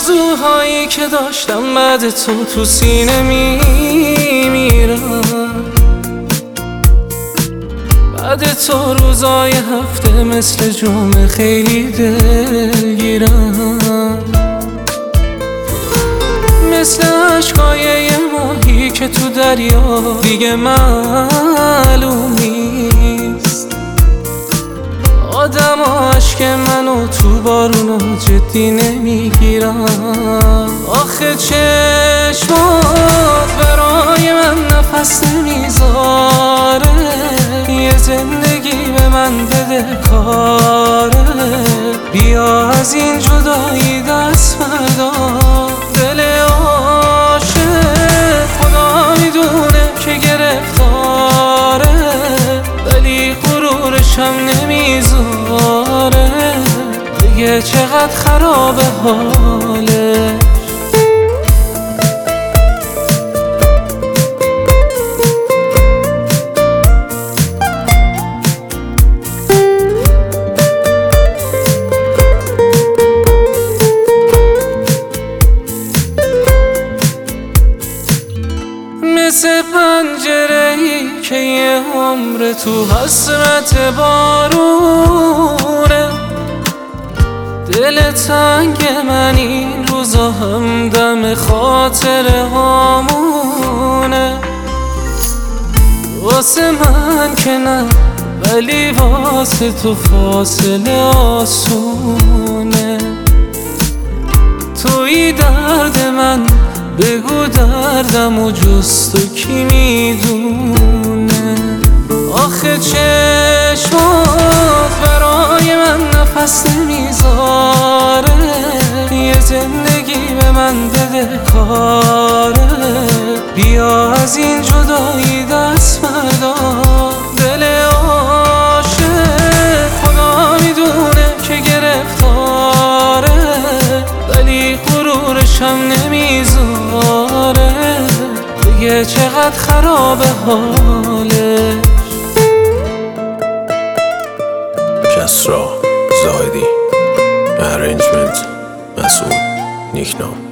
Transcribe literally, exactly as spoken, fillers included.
آرزوهایی که داشتم بعد تو تو سینه میمیرم. بعد تو روزای هفته مثل جمعه خیلی دلگیرم، مثل عشقای یه ماهی که تو دریا دیگه معلوم نیست. آدم عشق منو تو بارونو جدی نمیگیرم. آخه چشمات برای من نفس نمیذاره، یه زندگی به من بده کاره. بیا از این جدایی دست بردار، دل عاشق خدا میدونه که گرفتاره، ولی غرورشم نمیذاره دیگه چقدر خرابه حالش. مثل پنجره‌ای که یه عمر تو حسرت بارونه، دل تنگ من این روزا همدم خاطره هامونه. واسه من که نه، ولی واسه تو فاصله آسونه. توی درد من بگو دردم و جز تو کی میدونه. آخه چشمات برای من نفس نمیذاره، یه زندگی به من بده کاره. بیا از این جدایی دست بردار، دل عاشق خدا میدونه که گرفتاره، ولی غرورشم نمیذاره دیگه چقدر خرابه حالش. کسرا زاهدی، ارنجمنت مسعود نیکنام.